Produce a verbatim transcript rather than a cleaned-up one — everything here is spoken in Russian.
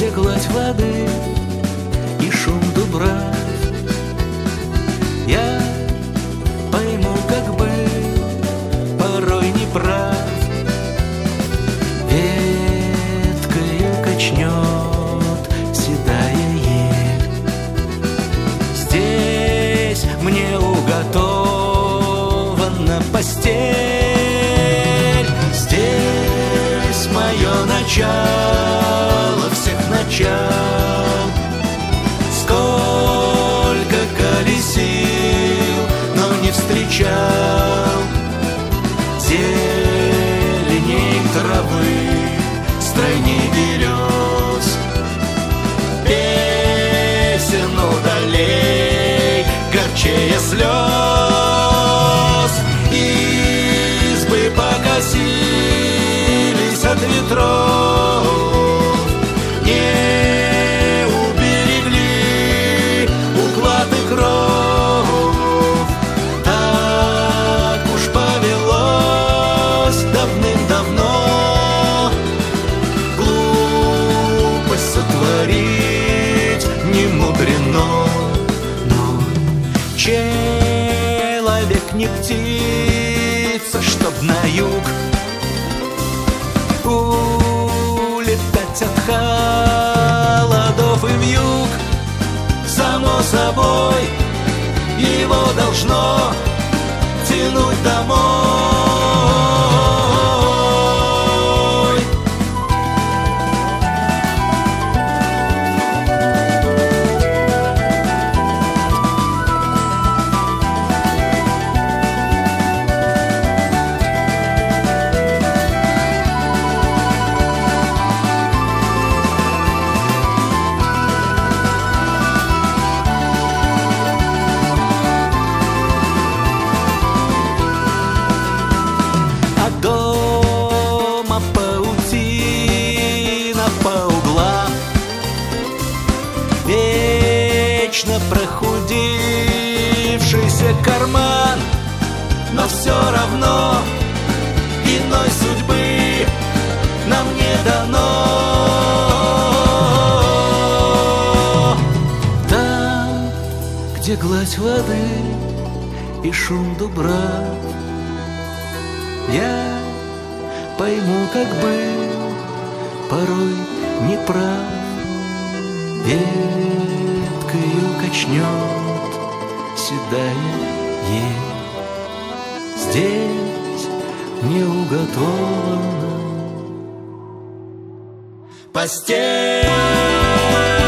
где гладь воды и шум дубрав. Я пойму, как бы порой не прав. Веткою качнет седая ель. Здесь мне уготована постель. Здесь мое начало всех начал. Сколько колесил, но не встречал зеленей травы, стройней берез, песен удалей, горчее слез. Избы покосились от ветров, не уберегли уклад и кров. Так уж повелось давным-давно, глупость сотворить не мудрено. Но человек не птица, чтоб на юг улетать от холодов и вьюг. Само собой его должно тянуть домой. Дома паутина по углам, вечно прохудившийся карман. Но все равно иной судьбы нам не дано. Там, где гладь воды и шум дубрав, я пойму, как бы порой не прав. Веткою качнет седая ель. Здесь мне уготована постель.